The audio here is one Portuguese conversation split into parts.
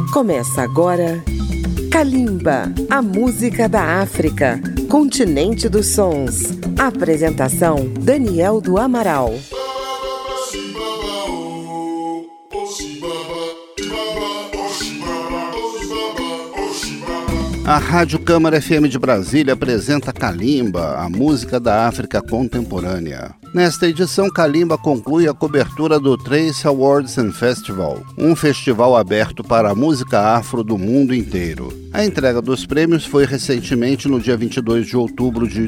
Começa agora Kalimba, a música da África, continente dos sons. Apresentação Daniel do Amaral. A Rádio Câmara FM de Brasília apresenta Kalimba, a música da África contemporânea. Nesta edição, Kalimba conclui a cobertura do Trace Awards and Festival, um festival aberto para a música afro do mundo inteiro. A entrega dos prêmios foi recentemente no dia 22 de outubro de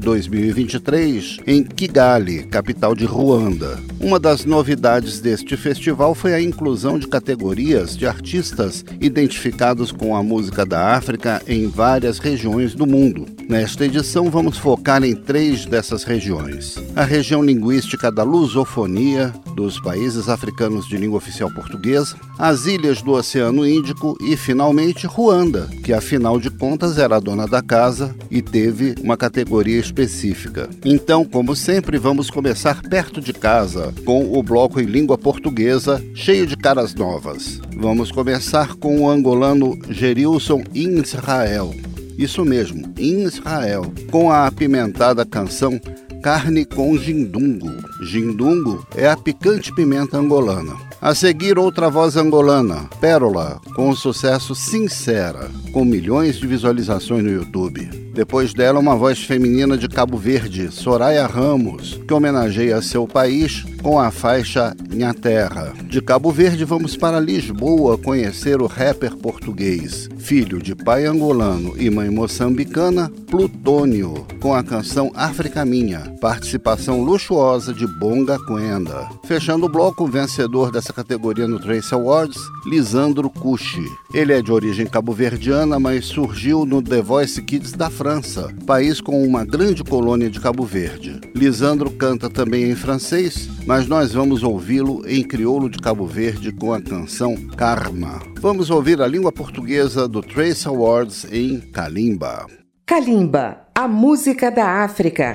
2023, em Kigali, capital de Ruanda. Uma das novidades deste festival foi a inclusão de categorias de artistas identificados com a música da África em várias regiões do mundo. Nesta edição, vamos focar em 3 dessas regiões. A região linguística da lusofonia, dos países africanos de língua oficial portuguesa, as ilhas do Oceano Índico e, finalmente, Ruanda, que, afinal de contas, era a dona da casa e teve uma categoria específica. Então, como sempre, vamos começar perto de casa, com o bloco em língua portuguesa, cheio de caras novas. Vamos começar com o angolano Gerilson Israel. Isso mesmo, Israel, com a apimentada canção Carne com Gindungo. Gindungo é a picante pimenta angolana. A seguir, outra voz angolana, Pérola, com o sucesso Sincera, com milhões de visualizações no YouTube. Depois dela, uma voz feminina de Cabo Verde, Soraya Ramos, que homenageia seu país com a faixa Minha Terra. De Cabo Verde, vamos para Lisboa conhecer o rapper português, filho de pai angolano e mãe moçambicana, Plutônio, com a canção África Minha, participação luxuosa de Bonga Quenda. Fechando o bloco, o vencedor dessa categoria no Trace Awards, Lisandro Cucci. Ele é de origem cabo-verdiana, mas surgiu no The Voice Kids da França, país com uma grande colônia de Cabo Verde. Lisandro canta também em francês, mas nós vamos ouvi-lo em crioulo de Cabo Verde com a canção Karma. Vamos ouvir a língua portuguesa do Trace Awards em Kalimba. Kalimba, a música da África.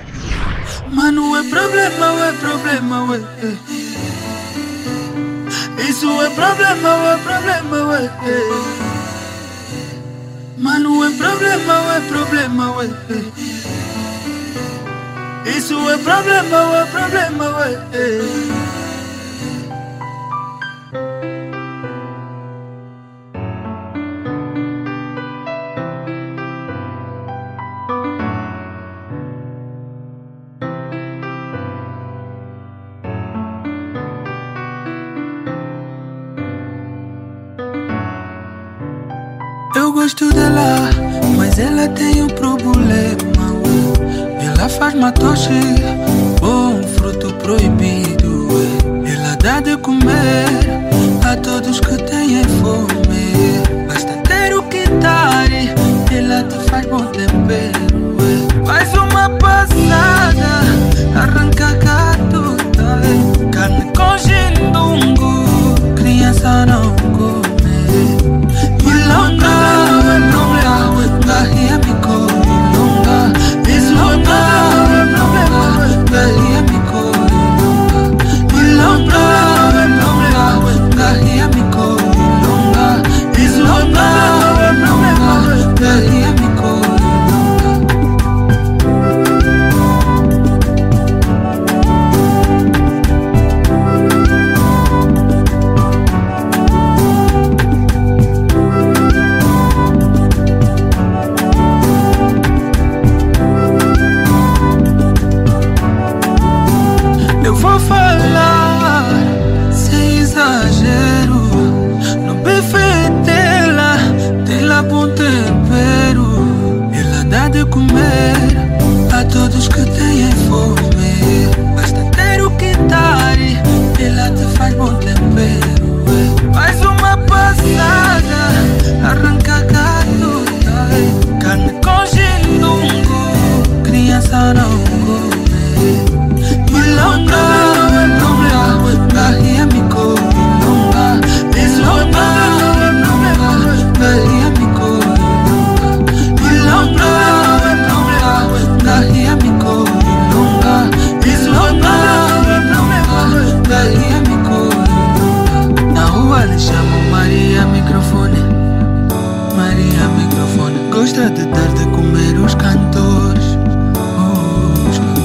Mano, é problema, isso é problema, Mano, é problema, isso é problema, Eu gosto dela, mas ela tem um problema. Ela faz matoche, um fruto proibido. Ela dá de comer a todos que têm fome. Basta ter o que dar, ela te faz bom tempero. Faz uma passada, arranca catuta. Carne com gindungo, criança não come. Ilonga, garria me come. Ilonga, ilonga, garria me come. Ilonga, garria me come. Ilonga, garria me come. deixa de dar de comer os cantores. Os cantores.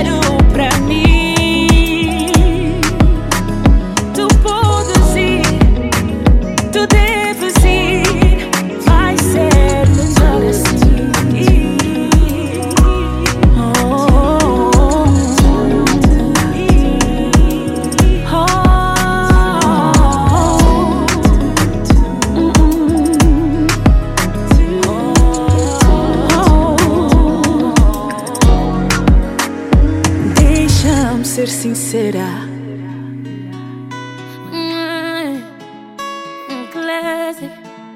Tu podes ir vamos ser sincera. Classic.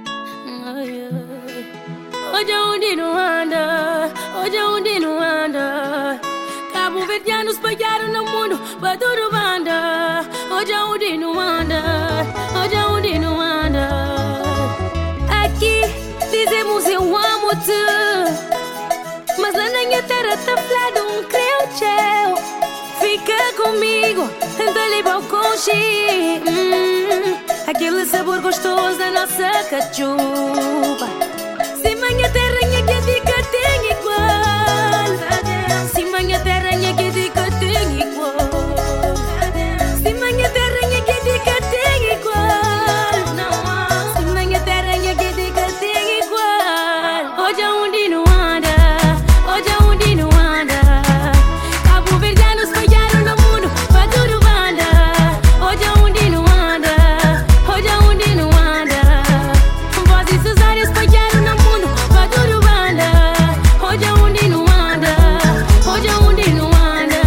Hoje é onde não anda, hoje é onde não anda. Cabo Verdeanos espalharam no mundo, pra tudo banda. Hoje é onde não anda, hoje é onde não anda. Aqui dizemos eu amo-te, mas lá na minha terra tá falado creu teu. Fica comigo, tenta levar o conche. Aquele sabor gostoso da nossa cachupa. Se minha terra que dica tem igual. Se minha terra que dica tem igual. Se minha terra que dica tem igual. Se minha terra que dica tem igual. Hoje é onde não anda, hoje é onde não anda. Cabo Verdeanos espalharam no mundo, pra tudo banda. Hoje é onde não anda, hoje é onde não anda. Vozes e Cesárias espalharam no mundo, pra tudo banda. Hoje é onde não anda, hoje é onde não anda.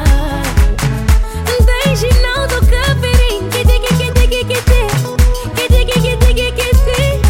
Deixe não do cafeirinho, que diga, que diga, que diga, que diga, que diga, que diga.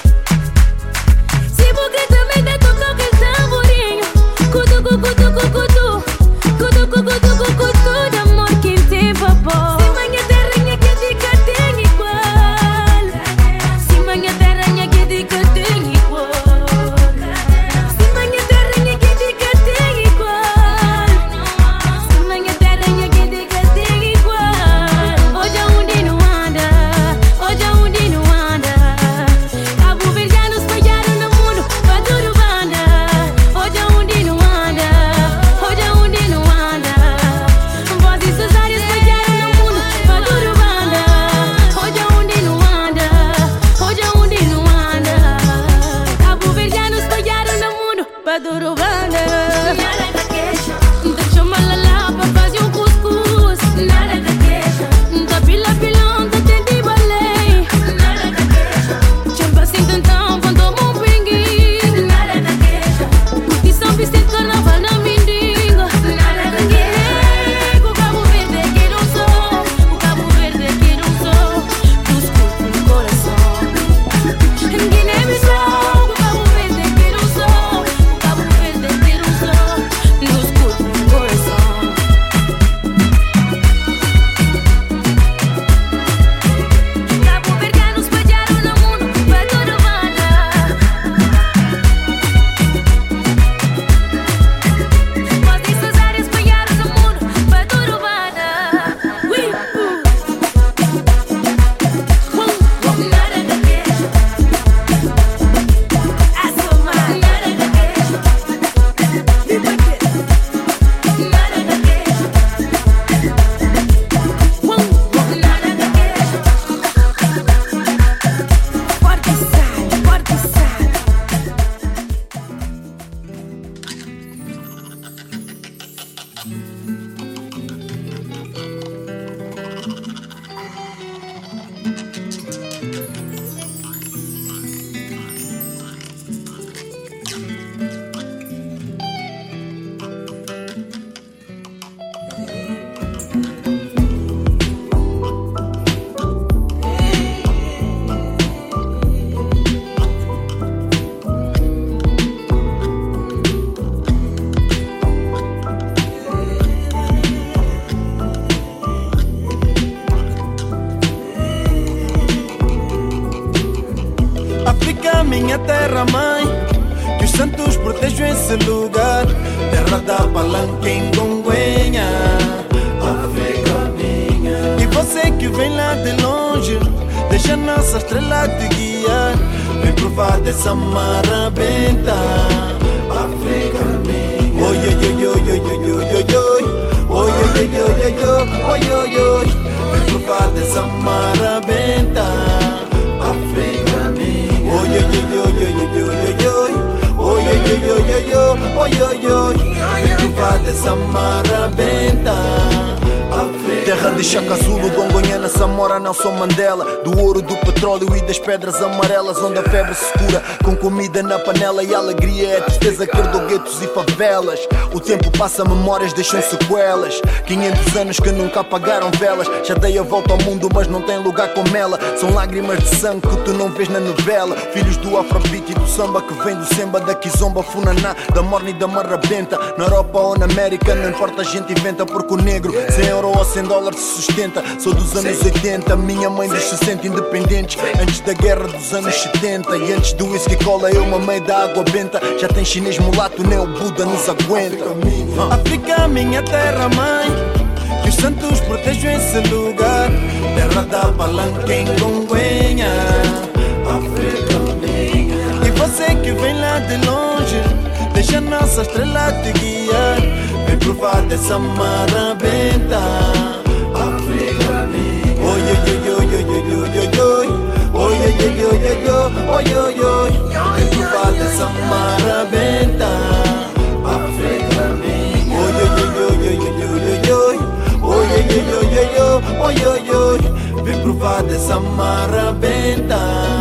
Se você também tá tocando aquele tamborinho, cutu, cutu, cutu, cutu, cutu, cutu, cutu, cutu, de amor que tem vapor. Se minha terrinha que diga tem igual. Se minha terrinha que diga tem igual. Se minha terrinha que diga tem igual. Se minha terrinha que diga tem igual. Hoje é onde não anda, hoje é onde não anda. Cabo Verdeanos espalharam no mundo, pra tudo banda. Hoje é onde não anda, hoje é onde não anda. Vozes e Cesárias espalharam no mundo, pra tudo banda. Hoje é onde não anda, hoje é onde não anda. Cabo Verdeanos espalharam no mundo, pra tudo banda. Deixa uma lalá pra fazer um cuscuz. Nada da queixa. Da pila pilão, da tente balé. Nada da queixa. Chamba sem tentão, quando tomou um pinguim. Nada da queixa. E São Vicente, carnaval na Mindinga. Nada da queixa. O Cabo Verde que não sou, o Cabo Verde que não sou. Desculpe o coração. Guiné-Bissau, o Cabo Verde que não sou, o Cabo Verde que não sou. Desculpe o coração. Cabo Verdeanos espalharam no mundo, pra tudo banda. Vozes e Cesárias espalharam no mundo, pra tudo banda. Nada da queixa. Assuma. Nada da queixa. Nada da queixa. Nada da queixa. Forte sai, forte sai. África, minha terra mãe, que os santos protejam esse lugar. Terra da palanca em Gonguenha, África minha. E você que vem lá de longe, deixa nossa estrela te guiar. Vem provar dessa marabenta, África minha. Oi, oi, oi, oi, oi, oi, oi, oi, oi. Oi, oi, oi, oi, oi, oi, oi, oi. Vem provar dessa marabenta, África minha. Oi, oi, oi, oi, oi, oi, oi, oi. Oi, oi, oi, oi, oi, oi, oi, oi. Vem provar dessa marabenta, Terra de Chaka Zulu, Gongonhana, Samora, Nelson Mandela. Do ouro, do petróleo e das pedras amarelas, onde a febre se cura com comida na panela. E a alegria é a tristeza que herdou guetos e favelas. O tempo passa, memórias deixam sequelas. 500 anos que nunca apagaram velas. Já dei a volta ao mundo, mas não tem lugar como ela. São lágrimas de sangue que tu não vês na novela. Filhos do afrobeat e do samba, que vem do semba, da kizomba, funaná, da morna e da marrabenta. Na Europa ou na América, não importa, a gente inventa. Porque o negro, 100 euros ou 100 dólares se sustenta. Sou dos anos 80, minha mãe dos 60 independentes. Antes da guerra dos anos 70 e antes do whisky cola, eu mamei da água benta. Já tem chinês mulato, nem o Buda nos aguenta. África, minha terra mãe, que os santos protejam esse lugar. Terra da palanca em Gongonha. África minha. E você que vem lá de longe, deixa nossa estrela te guiar. Vem provar dessa marabenta. África minha. Oi, oi, oi, oi, oi, oi, oi, oi. Oi, oi, oi, oi, oi, oi, oi. Vem provar dessa marabenta. África minha. Oi, oi, oi, oi, oi, oi, oi. Oi, oi, oi, oi, oi, oi, oi. Vem provar dessa marabenta.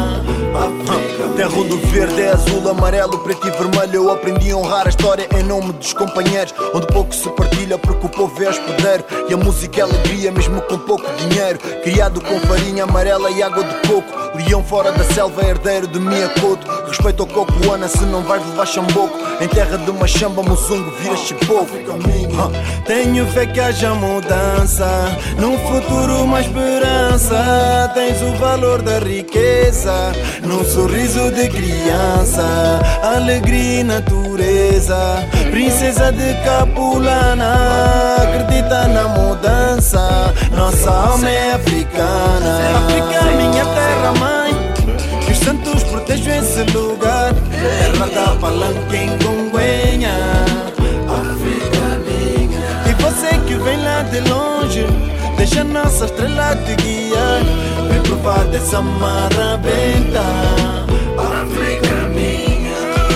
Terra onde o verde é azul, amarelo, preto e vermelho. Eu aprendi a honrar a história em nome dos companheiros. Onde pouco se partilha porque o povo é hospedeiro. E a música é alegria mesmo com pouco dinheiro. Criado com farinha amarela e água de coco. Leão fora da selva, herdeiro de Miyakoto. Respeito ao coco, Ana, se não vais levar chamboco. Em terra de Machamba, Muzungo, vira chipoco. Tenho fé que haja mudança, num futuro uma esperança. Tens o valor da riqueza, num sorriso de criança. Alegria e natureza, princesa de Capulana. Acredita na mudança, nossa alma é africana. África, minha terra mãe, que os santos protejam esse lugar. Terra da palanca em Gongonha. África minha. E você que vem lá de longe, deixa nossa estrela te guiar. Vem provar dessa marabenta. África minha.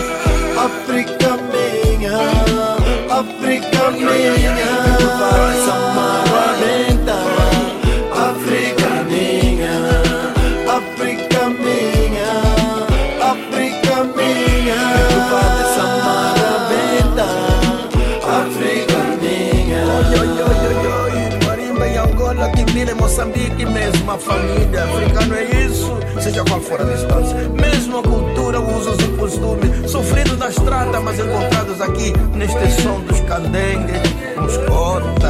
África minha. África minha. Vem provar dessa marabenta. África minha. África minha. África minha. Vem provar dessa marabenta. África minha. Oi, oi, oi, oi. Marimba em Angola, Guiné, Moçambique, mesma família. Africano é isso, seja qual for a distância. Mesma cultura, usos e costumes. Sofridos da estrada, mas encontrados aqui neste som dos candengues, nos cota.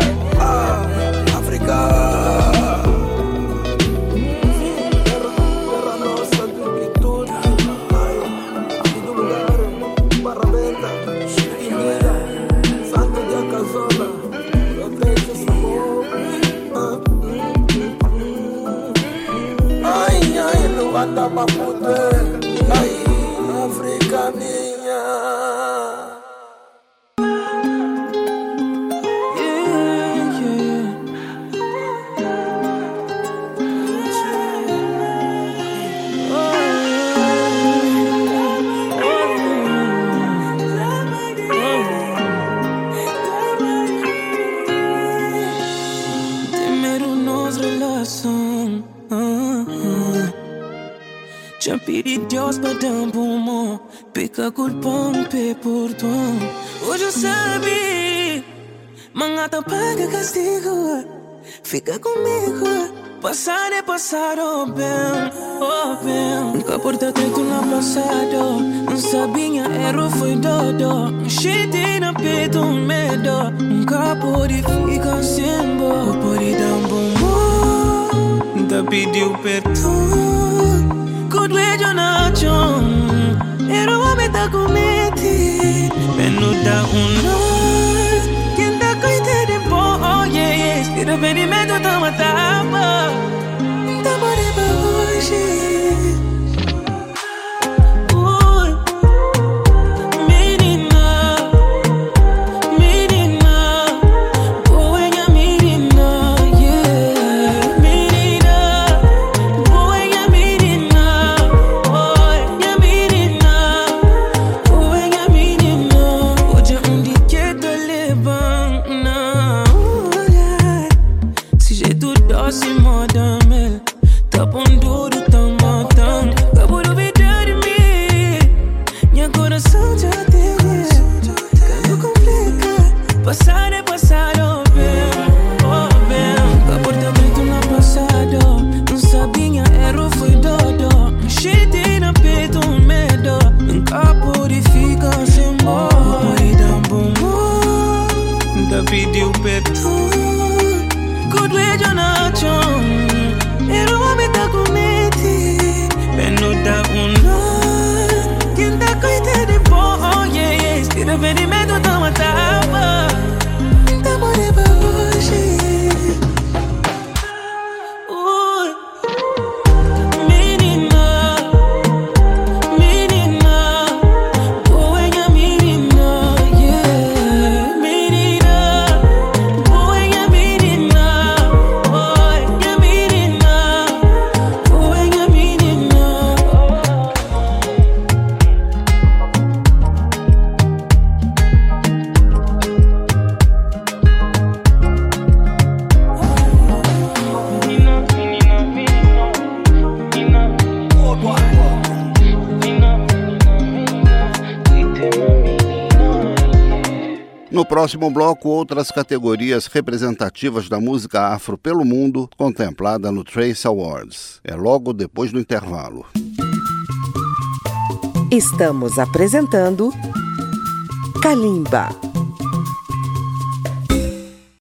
África. Bata pra fuder, ai, África minha. Temer nos relação. Já pedi Deus para dar um bom, pica culpão, pé por tom. Hoje eu sabe, mangata paga castigo. Fica comigo, passar é passar, oh bem, oh bem. Nunca porta teto no passado, não sabia, erro foi dodo. Cheio na peito, medo, nunca pode ficar sem boa. Pode dar um bom, nunca pediu perdão. Good way you not young. Ero homem tá comete. Menuda no. Quem tá coitado de pó, oh yeah. Tira penimento tá matava. Tá morrendo hoje. Caponduro tá matando. Acabou de duvidar de mim. Minha coração já teve. Quando complica, passado é passado, comportamento na passado. Não sabia, erro foi dodo. Cheio na peito, medo. Nunca purifica sem amor. Marido bom, ainda pediu perdão. Good way, Jonathan. Era o homem da comete. Peno da una. Quem tá coitado de bom, oh yeah. Se arrependimento tá matava. Tá morrendo pra hoje. No próximo bloco, outras categorias representativas da música afro pelo mundo, contemplada no Trace Awards. É logo depois do intervalo. Estamos apresentando Kalimba.